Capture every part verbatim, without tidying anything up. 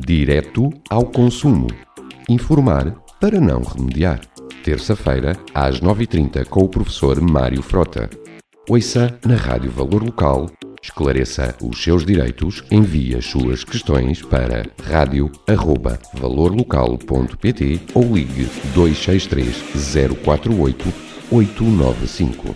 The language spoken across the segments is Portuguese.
Direto ao consumo. Informar para não remediar. Terça-feira, às nove e trinta, com o professor Mário Frota. Ouça na Rádio Valor Local, esclareça os seus direitos, envie as suas questões para rádio arroba valor local ponto pt ou ligue dois seis três zero quatro oito oito nove cinco.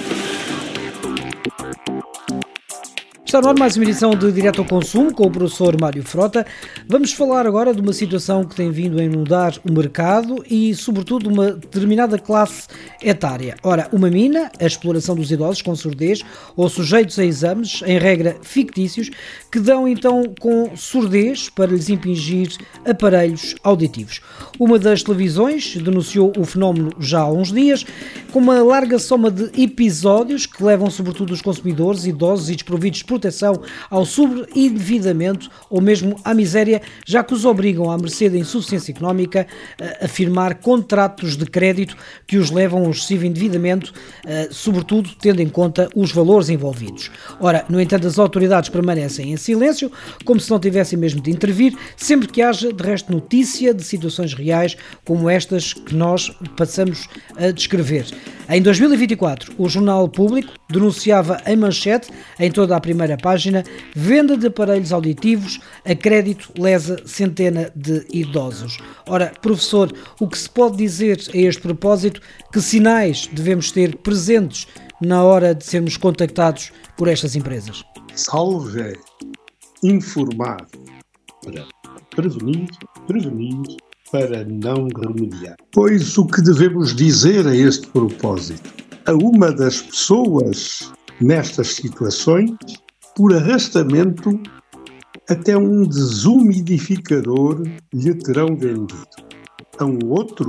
Está no ar mais uma edição de Direto ao Consumo com o professor Mário Frota. Vamos falar agora de uma situação que tem vindo a inundar o mercado e, sobretudo, uma determinada classe etária. Ora, uma mina, a exploração dos idosos com surdez ou sujeitos a exames, em regra fictícios, que dão então com surdez para lhes impingir aparelhos auditivos. Uma das televisões denunciou o fenómeno já há uns dias, com uma larga soma de episódios que levam sobretudo os consumidores idosos e desprovidos de proteção ao sobreendividamento ou mesmo à miséria, já que os obrigam à mercê da insuficiência económica a firmar contratos de crédito que os levam ao excessivo endividamento, sobretudo tendo em conta os valores envolvidos. Ora, no entanto, as autoridades permanecem em silêncio, como se não tivessem mesmo de intervir, sempre que haja, de resto, notícia de situações reais como estas que nós passamos a descrever. Em dois mil e vinte e quatro, o Jornal Público denunciava em manchete, em toda a primeira página, venda de aparelhos auditivos a crédito lesa centena de idosos. Ora, professor, o que se pode dizer a este propósito? Que sinais devemos ter presentes na hora de sermos contactados por estas empresas? Salve informar para prevenir, prevenir para não remediar. Pois o que devemos dizer a este propósito? A uma das pessoas nestas situações, por arrastamento, até um desumidificador lhe terão vendido. A um outro,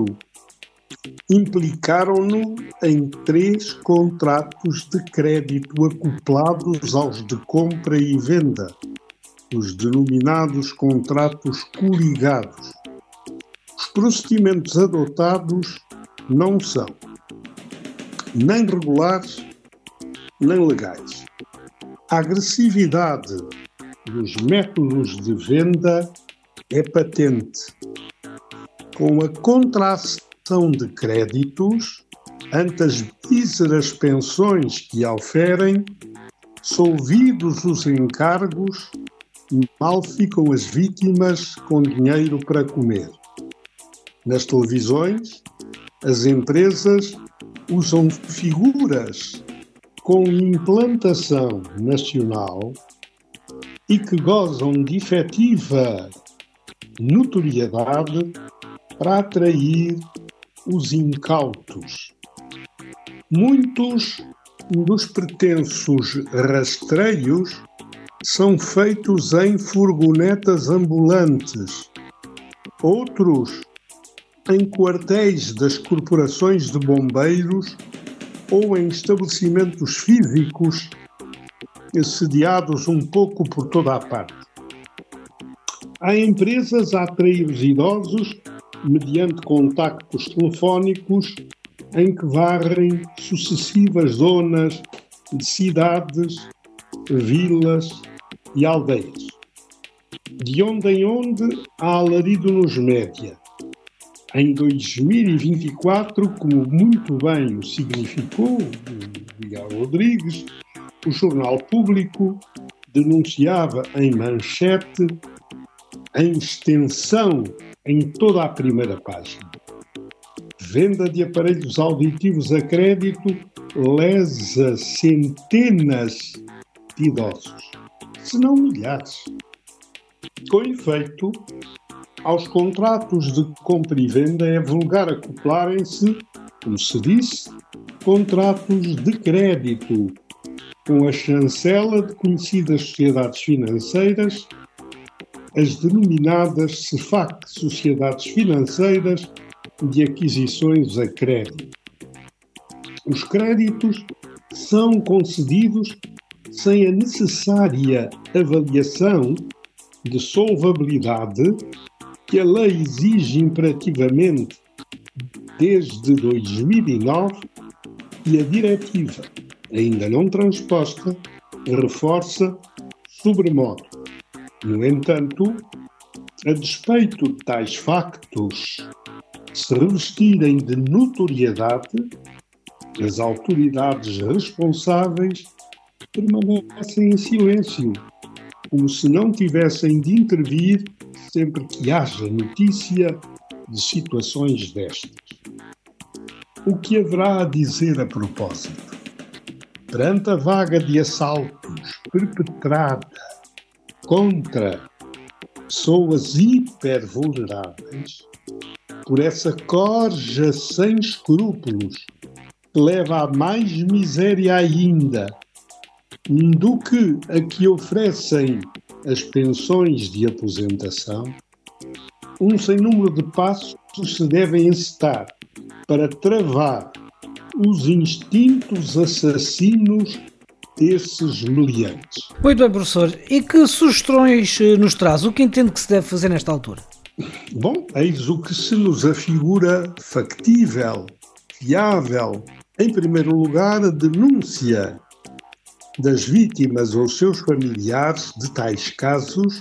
implicaram-no em três contratos de crédito acoplados aos de compra e venda, os denominados contratos coligados. Os procedimentos adotados não são nem regulares, nem legais. A agressividade dos métodos de venda é patente. Com a contração de créditos, ante as míseras pensões que auferem, solvidos os encargos, mal ficam as vítimas com dinheiro para comer. Nas televisões, as empresas usam figuras com implantação nacional e que gozam de efetiva notoriedade para atrair os incautos. Muitos dos pretensos rastreios são feitos em furgonetas ambulantes, outros em quartéis das corporações de bombeiros ou em estabelecimentos físicos sediados um pouco por toda a parte. Há empresas a atrair os idosos mediante contactos telefónicos em que varrem sucessivas zonas de cidades, vilas e aldeias. De onde em onde há alarido nos média. Em dois mil e vinte e quatro, como muito bem o significou o Miguel Rodrigues, o Jornal Público denunciava em manchete, em extensão, em toda a primeira página. Venda de aparelhos auditivos a crédito lesa centenas de idosos, se não milhares. Com efeito, aos contratos de compra e venda é vulgar acoplarem-se, como se disse, contratos de crédito, com a chancela de conhecidas sociedades financeiras, as denominadas C F A C, Sociedades Financeiras de Aquisições a Crédito. Os créditos são concedidos sem a necessária avaliação de solvabilidade que a lei exige imperativamente desde dois mil e nove e a diretiva, ainda não transposta, reforça sobremodo. No entanto, A despeito de tais factos se revestirem de notoriedade, as autoridades responsáveis permanecem em silêncio, como se não tivessem de intervir sempre que haja notícia de situações destas. O que haverá a dizer a propósito? Perante a vaga de assaltos perpetrada contra pessoas hipervulneráveis, por essa corja sem escrúpulos que leva a mais miséria ainda do que a que oferecem as pensões de aposentação, um sem número de passos se devem encetar para travar os instintos assassinos desses meliantes. Muito bem, professor. E que sugestões nos traz? O que entende que se deve fazer nesta altura? Bom, eis o que se nos afigura factível, fiável. Em primeiro lugar, a denúncia das vítimas ou seus familiares de tais casos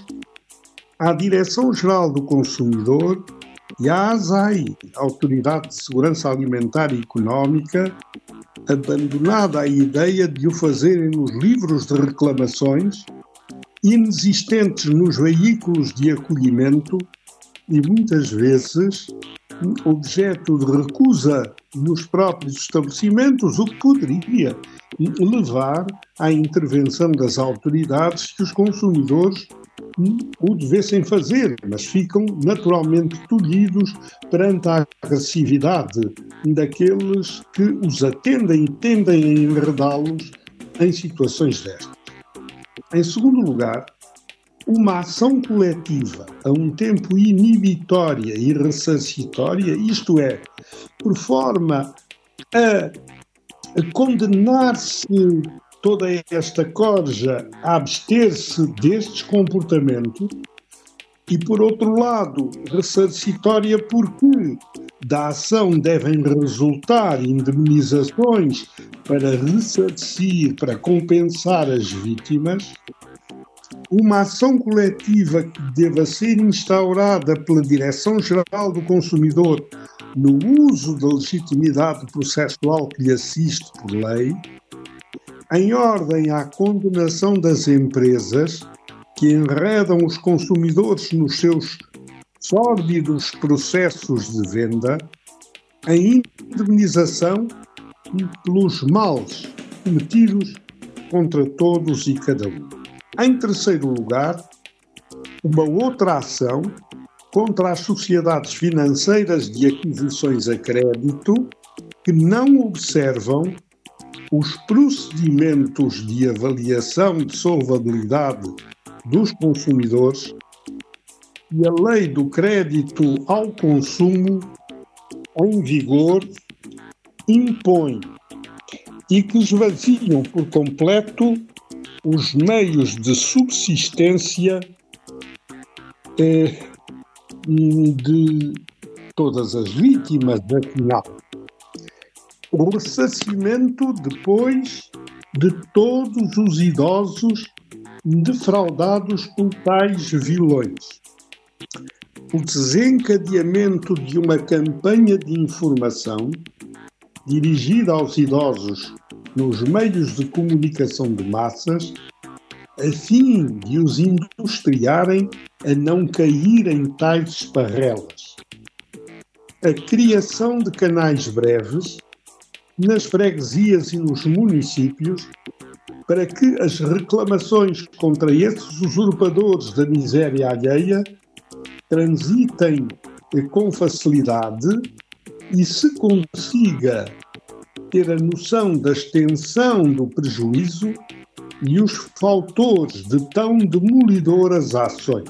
à Direção-Geral do Consumidor e à ASAI, Autoridade de Segurança Alimentar e Económica, abandonada a ideia de o fazerem nos livros de reclamações, inexistentes nos veículos de acolhimento e muitas vezes objeto de recusa nos próprios estabelecimentos, o que poderia levar à intervenção das autoridades que os consumidores o devessem fazer, mas ficam naturalmente tolhidos perante a agressividade daqueles que os atendem e tendem a enredá-los em situações destas. Em segundo lugar, uma ação coletiva a um tempo inibitória e ressarcitória, isto é, por forma a, a condenar-se toda esta corja a abster-se destes comportamentos e, por outro lado, ressarcitória porque da ação devem resultar indemnizações para ressarcir, para compensar as vítimas. Uma ação coletiva que deva ser instaurada pela Direção-Geral do Consumidor no uso da legitimidade processual que lhe assiste por lei, em ordem à condenação das empresas que enredam os consumidores nos seus sórdidos processos de venda, em indemnização pelos males cometidos contra todos e cada um. Em terceiro lugar, uma outra ação contra as sociedades financeiras de aquisições a crédito que não observam os procedimentos de avaliação de solvabilidade dos consumidores e a lei do crédito ao consumo em vigor impõe e que esvaziam por completo os meios de subsistência eh, de todas as vítimas, afinal. O ressarcimento depois de todos os idosos defraudados por tais vilões. O desencadeamento de uma campanha de informação dirigida aos idosos nos meios de comunicação de massas, a fim de os industriarem a não cair em tais esparrelas. A criação de canais breves nas freguesias e nos municípios para que as reclamações contra esses usurpadores da miséria alheia transitem com facilidade e se consiga ter a noção da extensão do prejuízo e os fautores de tão demolidoras ações.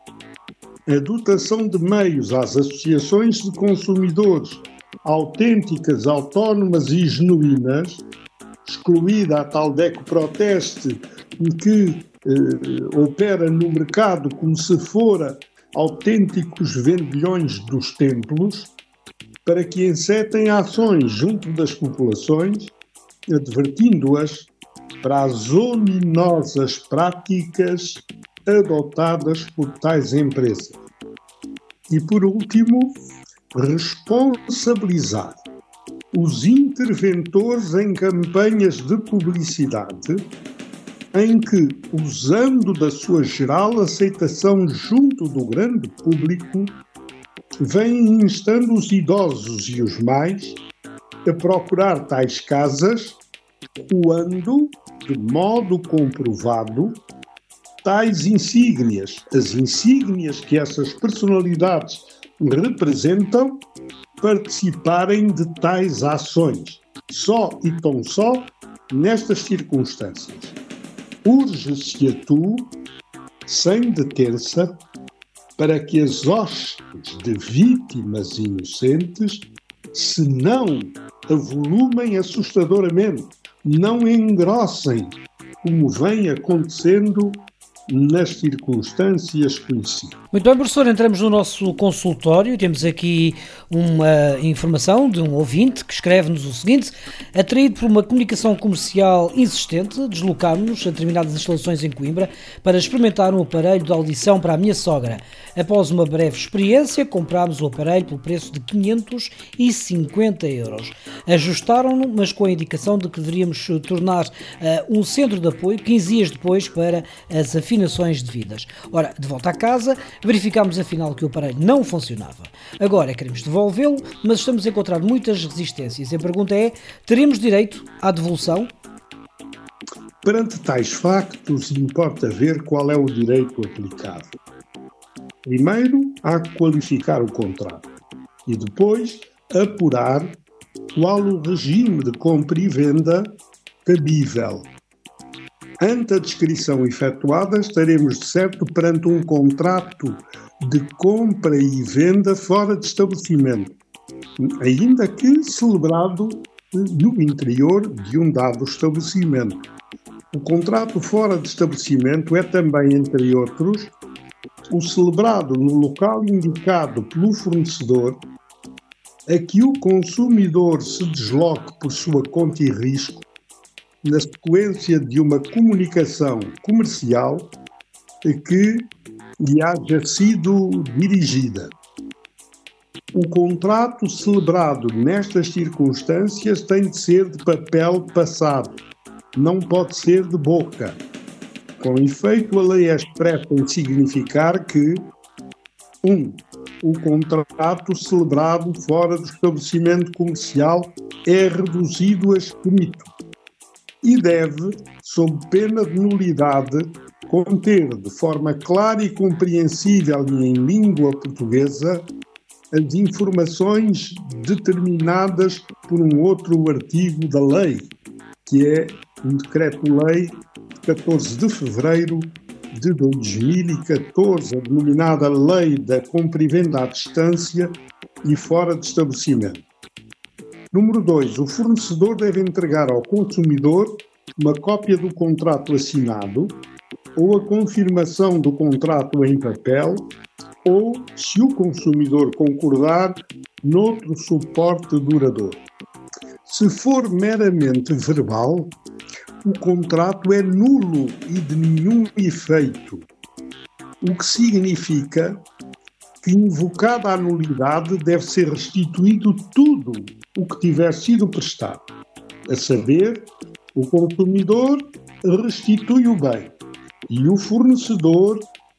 A dotação de meios às associações de consumidores autênticas, autónomas e genuínas, excluída a tal DECO-Proteste que eh, opera no mercado como se fora autênticos vendilhões dos templos, para que encetem ações junto das populações, advertindo-as para as ominosas práticas adotadas por tais empresas. E, por último, responsabilizar os interventores em campanhas de publicidade em que, usando da sua geral aceitação junto do grande público, vêm instando os idosos e os mais a procurar tais casas quando, de modo comprovado, tais insígnias, as insígnias que essas personalidades representam, participarem de tais ações. Só e tão só nestas circunstâncias. Urge-se a tu, sem detença, para que as hostes de vítimas inocentes se não avolumem assustadoramente, não engrossem, como vem acontecendo nas circunstâncias conhecidas. Muito bem, professor, entramos no nosso consultório. Temos aqui uma informação de um ouvinte que escreve-nos o seguinte: atraído por uma comunicação comercial insistente, deslocámos-nos a determinadas instalações em Coimbra para experimentar um aparelho de audição para a minha sogra. Após uma breve experiência, comprámos o aparelho pelo preço de quinhentos e cinquenta euros. Ajustaram-no, mas com a indicação de que deveríamos tornar uh, um centro de apoio quinze dias depois para as afinações devidas. Ora, de volta à casa, verificámos afinal que o aparelho não funcionava. Agora queremos devolvê-lo, mas estamos a encontrar muitas resistências. A pergunta é, teremos direito à devolução? Perante tais factos, importa ver qual é o direito aplicado. Primeiro, há que qualificar o contrato e depois apurar qual o regime de compra e venda cabível. Ante a descrição efetuada, estaremos de certo perante um contrato de compra e venda fora de estabelecimento, ainda que celebrado no interior de um dado estabelecimento. O contrato fora de estabelecimento é também, entre outros, o celebrado no local indicado pelo fornecedor, a que o consumidor se desloque por sua conta e risco, na sequência de uma comunicação comercial que lhe haja sido dirigida. O contrato celebrado nestas circunstâncias tem de ser de papel passado, não pode ser de boca. Com efeito, a lei é expressa em significar que um. O contrato celebrado fora do estabelecimento comercial é reduzido a escrito e deve, sob pena de nulidade, conter de forma clara e compreensível e em língua portuguesa as informações determinadas por um outro artigo da lei, que é um decreto-lei de catorze de fevereiro de dois mil e catorze, a denominada Lei da Compra e Venda à Distância e Fora de Estabelecimento. Número dois. O fornecedor deve entregar ao consumidor uma cópia do contrato assinado ou a confirmação do contrato em papel ou, se o consumidor concordar, noutro suporte duradouro. Se for meramente verbal, o contrato é nulo e de nenhum efeito, o que significa que, invocada a nulidade, deve ser restituído tudo o que tiver sido prestado. A saber, o consumidor restitui o bem e o fornecedor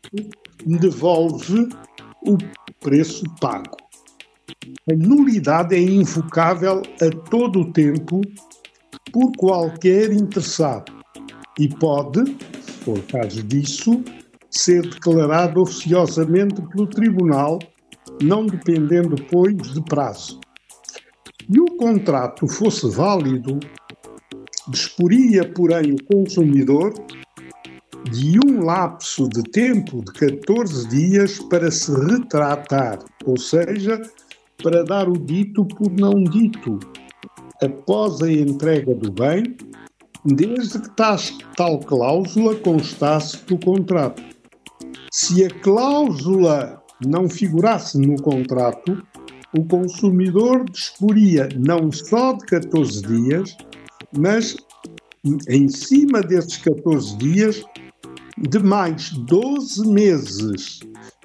devolve o preço pago. A nulidade é invocável a todo o tempo por qualquer interessado e pode, se for caso disso, ser declarado oficiosamente pelo Tribunal, não dependendo, pois, de prazo. Se o contrato fosse válido, disporia, porém, o consumidor de um lapso de tempo de catorze dias para se retratar, ou seja, para dar o dito por não dito, após a entrega do bem, desde que tal cláusula constasse do contrato. Se a cláusula não figurasse no contrato, o consumidor disporia não só de catorze dias, mas, em cima desses catorze dias, de mais doze meses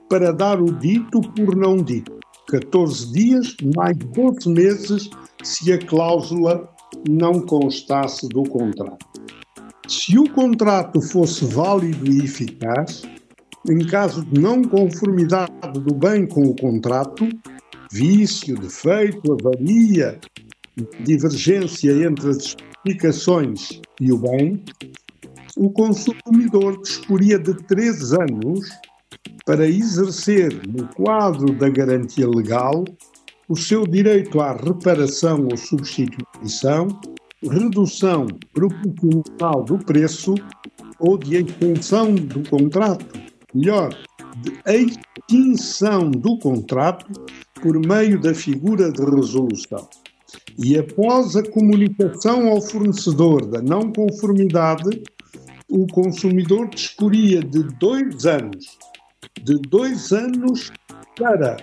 para dar o dito por não dito. catorze dias mais doze meses se a cláusula não constasse do contrato. Se o contrato fosse válido e eficaz, em caso de não conformidade do bem com o contrato, vício, defeito, avaria, divergência entre as especificações e o bem, o consumidor disporia de três anos para exercer, no quadro da garantia legal, o seu direito à reparação ou substituição, redução proporcional do preço ou de extensão do contrato, melhor, de extinção do contrato por meio da figura de resolução. E após a comunicação ao fornecedor da não conformidade, o consumidor disporia de dois anos, de dois anos para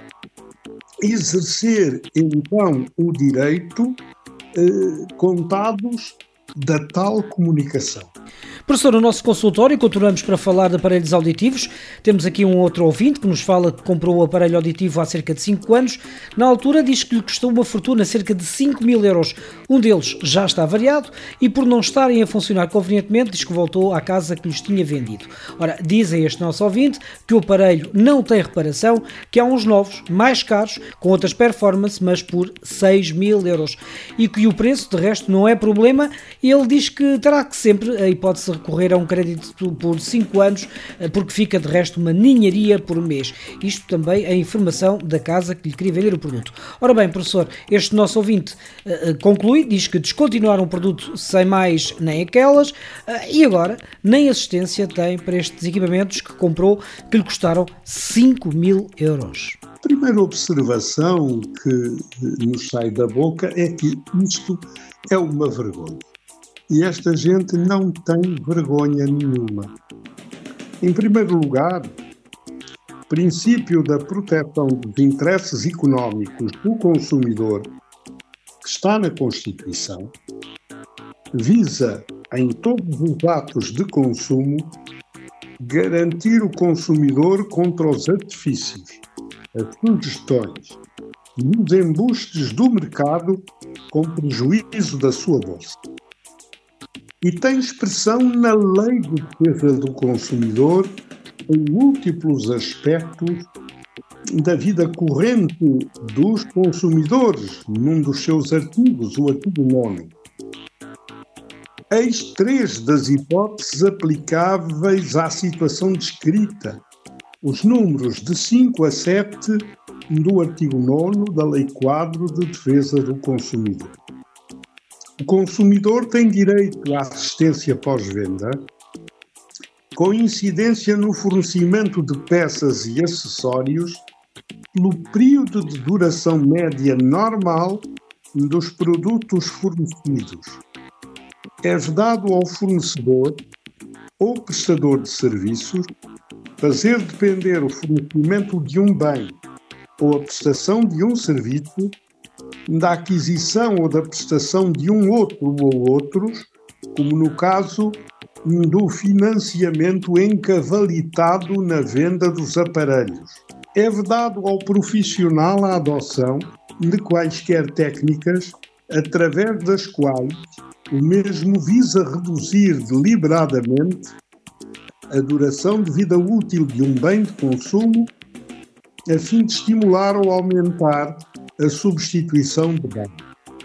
exercer então o direito eh, contados da tal comunicação. Professor, no nosso consultório continuamos para falar de aparelhos auditivos. Temos aqui um outro ouvinte que nos fala que comprou o aparelho auditivo há cerca de cinco anos. Na altura diz que lhe custou uma fortuna, cerca de cinco mil euros. Um deles já está variado e, por não estarem a funcionar convenientemente, diz que voltou à casa que lhes tinha vendido. Ora, diz a este nosso ouvinte que o aparelho não tem reparação, que há uns novos, mais caros, com outras performances, mas por seis mil euros. E que o preço, de resto, não é problema. E ele diz que terá que sempre a hipótese recorrer a um crédito por cinco anos, porque fica de resto uma ninharia por mês. Isto também é a informação da casa que lhe queria vender o produto. Ora bem, professor, este nosso ouvinte uh, conclui, diz que descontinuaram o produto sem mais nem aquelas uh, e agora nem assistência tem para estes equipamentos que comprou, que lhe custaram cinco mil euros. A primeira observação que nos sai da boca é que isto é uma vergonha. E esta gente não tem vergonha nenhuma. Em primeiro lugar, o princípio da proteção dos interesses económicos do consumidor, que está na Constituição, visa, em todos os atos de consumo, garantir o consumidor contra os artifícios, as sugestões e os embustes do mercado com prejuízo da sua bolsa. E tem expressão na Lei de Defesa do Consumidor em múltiplos aspectos da vida corrente dos consumidores, num dos seus artigos, o artigo nono. Eis três das hipóteses aplicáveis à situação descrita, os números de cinco a sete do artigo nono da Lei Quadro de Defesa do Consumidor. O consumidor tem direito à assistência pós-venda, com incidência no fornecimento de peças e acessórios pelo período de duração média normal dos produtos fornecidos. É vedado ao fornecedor ou prestador de serviços fazer depender o fornecimento de um bem ou a prestação de um serviço da aquisição ou da prestação de um outro ou outros, como no caso do financiamento encavalitado na venda dos aparelhos. É vedado ao profissional a adoção de quaisquer técnicas através das quais o mesmo visa reduzir deliberadamente a duração de vida útil de um bem de consumo a fim de estimular ou aumentar a substituição de bem.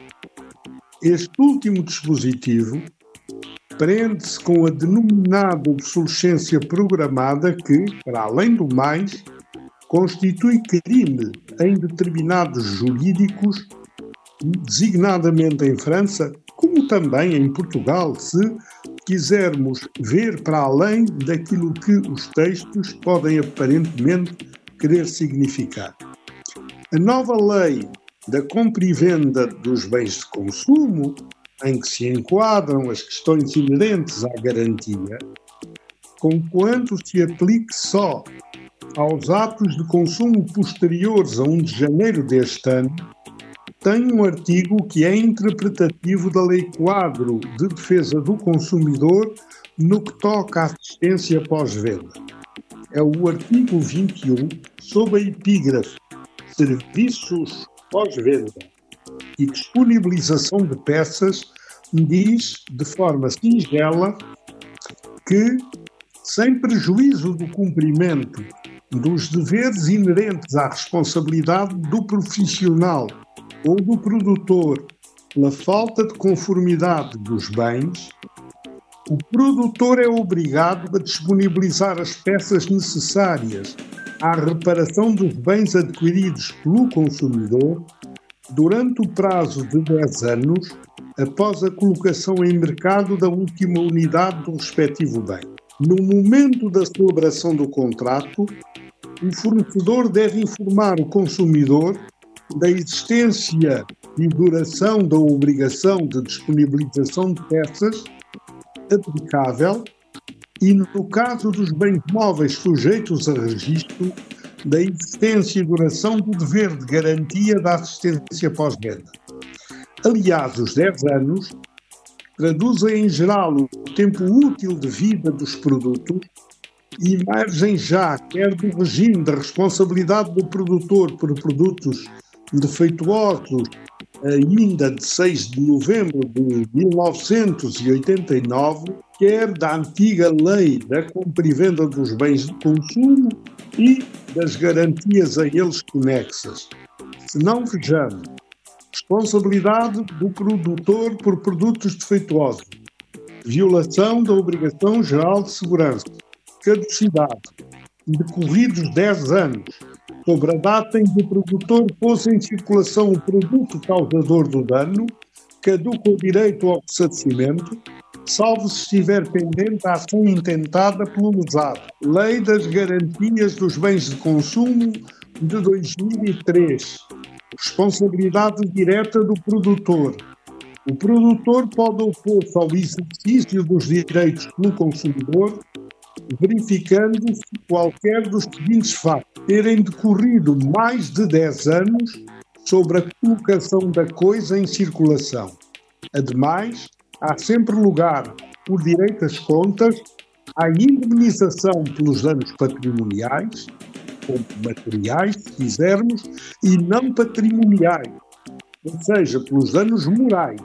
Este último dispositivo prende-se com a denominada obsolescência programada que, para além do mais, constitui crime em determinados jurídicos, designadamente em França, como também em Portugal, se quisermos ver para além daquilo que os textos podem aparentemente querer significar. A nova lei da compra e venda dos bens de consumo, em que se enquadram as questões inerentes à garantia, conquanto se aplique só aos atos de consumo posteriores a primeiro de janeiro deste ano, tem um artigo que é interpretativo da Lei Quadro de Defesa do Consumidor no que toca à assistência pós-venda. é o artigo vinte e um, sob a epígrafe Serviços pós-venda e disponibilização de peças, diz de forma singela que, sem prejuízo do cumprimento dos deveres inerentes à responsabilidade do profissional ou do produtor pela falta de conformidade dos bens, o produtor é obrigado a disponibilizar as peças necessárias à reparação dos bens adquiridos pelo consumidor durante o prazo de dez anos após a colocação em mercado da última unidade do respectivo bem. No momento da celebração do contrato, o fornecedor deve informar o consumidor da existência e duração da obrigação de disponibilização de peças aplicável e, no caso dos bens móveis sujeitos a registro, da existência e duração do dever de garantia da assistência pós-venda. Aliás, os dez anos traduzem em geral o tempo útil de vida dos produtos e emergem já quer do regime da responsabilidade do produtor por produtos defeituosos ainda de seis de novembro de mil novecentos e oitenta e nove, quer da antiga lei da compra e venda dos bens de consumo e das garantias a eles conexas. Se não vejamos responsabilidade do produtor por produtos defeituosos, violação da obrigação geral de segurança, caducidade, decorridos dez anos, sobre a data em que o produtor pôs em circulação o produto causador do dano, caduca o direito ao ressarcimento, salvo se estiver pendente a ação intentada pelo lesado. Lei das Garantias dos Bens de Consumo de dois mil e três. Responsabilidade direta do produtor. O produtor pode opor-se ao exercício dos direitos pelo consumidor, verificando-se qualquer dos seguintes factos: terem decorrido mais de dez anos sobre a colocação da coisa em circulação. Ademais, há sempre lugar, por direito às contas, à indemnização pelos danos patrimoniais, ou materiais, se quisermos, e não patrimoniais, ou seja, pelos danos morais,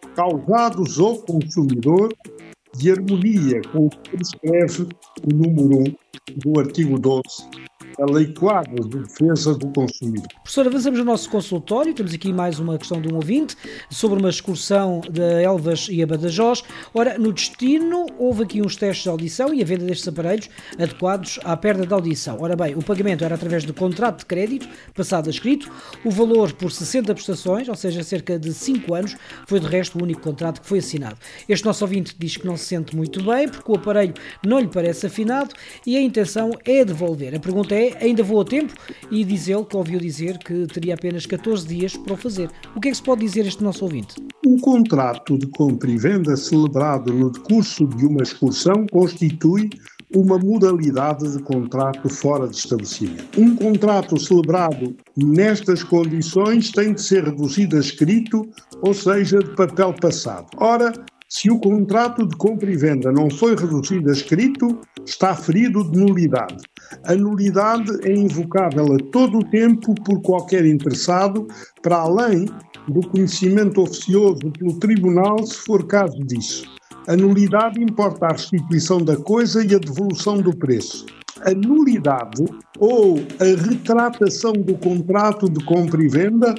causados ao consumidor, de harmonia com o que prescreve o número um do artigo doze da Lei Quadro de Defesa do Consumidor. Professor, avançamos no nosso consultório. Temos aqui mais uma questão de um ouvinte sobre uma excursão de Elvas e a Badajoz. Ora, no destino houve aqui uns testes de audição e a venda destes aparelhos adequados à perda de audição. Ora bem, o pagamento era através de contrato de crédito, passado a escrito. O valor por sessenta prestações, ou seja, cerca de cinco anos, foi de resto o único contrato que foi assinado. Este nosso ouvinte diz que não se sente muito bem porque o aparelho não lhe parece afinado e a intenção é devolver. A pergunta é: ainda vou a tempo? E diz ele que ouviu dizer que teria apenas catorze dias para o fazer. O que é que se pode dizer a este nosso ouvinte? Um contrato de compra e venda celebrado no decurso de uma excursão constitui uma modalidade de contrato fora de estabelecimento. Um contrato celebrado nestas condições tem de ser reduzido a escrito, ou seja, de papel passado. Ora, se o contrato de compra e venda não foi reduzido a escrito, está ferido de nulidade. A nulidade é invocável a todo o tempo por qualquer interessado, para além do conhecimento oficioso pelo Tribunal, se for caso disso. A nulidade importa a restituição da coisa e a devolução do preço. A nulidade ou a retratação do contrato de compra e venda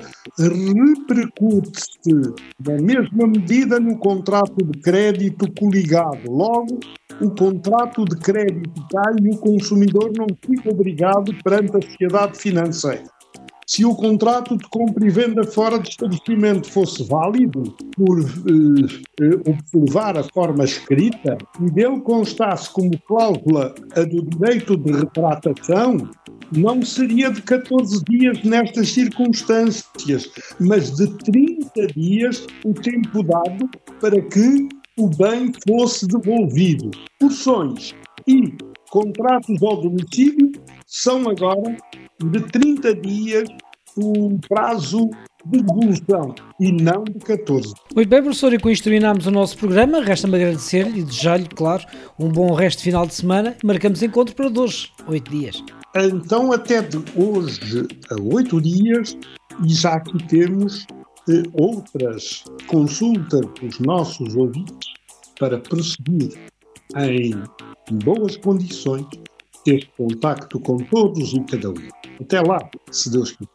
repercute-se na mesma medida no contrato de crédito coligado. Logo, o contrato de crédito cai e o consumidor não fica obrigado perante a sociedade financeira. Se o contrato de compra e venda fora de estabelecimento fosse válido por eh, observar a forma escrita e dele constasse como cláusula a do direito de retratação, não seria de catorze dias nestas circunstâncias, mas de trinta dias o tempo dado para que o bem fosse devolvido. Porções e contratos ao domicílio são agora de trinta dias o prazo de devolução e não de catorze. Muito bem, professor, e com isto terminamos o nosso programa. Resta-me agradecer-lhe e desejar-lhe, claro, um bom resto de final de semana. Marcamos encontro para dois, oito dias. Então, até de hoje a oito dias, e já aqui temos eh, outras consultas dos nossos ouvintes para prosseguir em boas condições este contacto com todos e cada um. Até lá, se Deus quiser.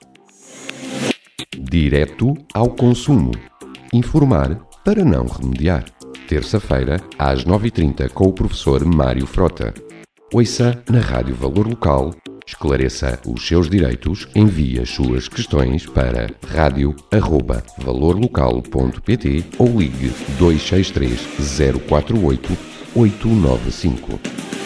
Direto ao consumo. Informar para não remediar. Terça-feira, às nove e trinta, com o professor Mário Frota. Ouça na Rádio Valor Local, esclareça os seus direitos, envie as suas questões para rádio arroba valor local ponto pt ou ligue dois seis três zero quatro oito oito nove cinco.